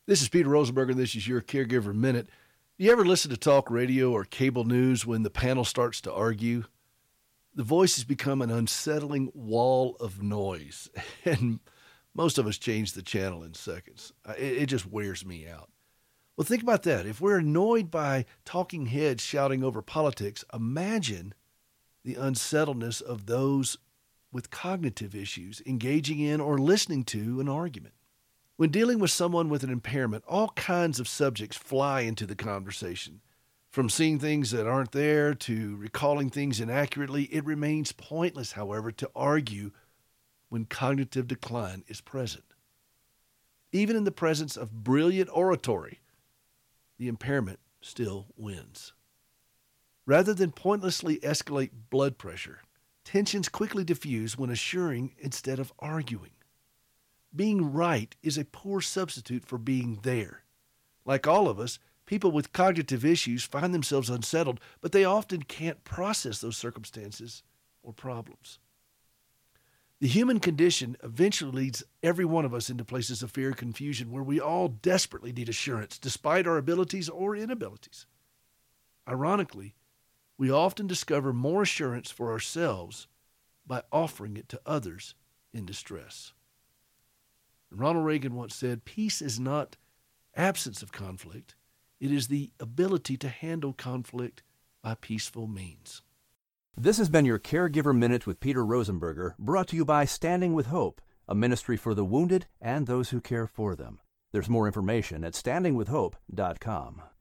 This is Peter Rosenberger, and this is your Caregiver Minute. You ever listen to talk radio or cable news when the panel starts to argue? The voices become an unsettling wall of noise, and most of us change the channel in seconds. It just wears me out. Well, think about that. If we're annoyed by talking heads shouting over politics, imagine the unsettledness of those with cognitive issues engaging in or listening to an argument. When dealing with someone with an impairment, all kinds of subjects fly into the conversation. From seeing things that aren't there to recalling things inaccurately, it remains pointless, however, to argue when cognitive decline is present. Even in the presence of brilliant oratory, the impairment still wins. Rather than pointlessly escalate blood pressure, tensions quickly diffuse when assuring instead of arguing. Being right is a poor substitute for being there. Like all of us, people with cognitive issues find themselves unsettled, but they often can't process those circumstances or problems. The human condition eventually leads every one of us into places of fear and confusion where we all desperately need assurance, despite our abilities or inabilities. Ironically, we often discover more assurance for ourselves by offering it to others in distress. Ronald Reagan once said, "Peace is not absence of conflict. It is the ability to handle conflict by peaceful means." This has been your Caregiver Minute with Peter Rosenberger, brought to you by Standing with Hope, a ministry for the wounded and those who care for them. There's more information at standingwithhope.com.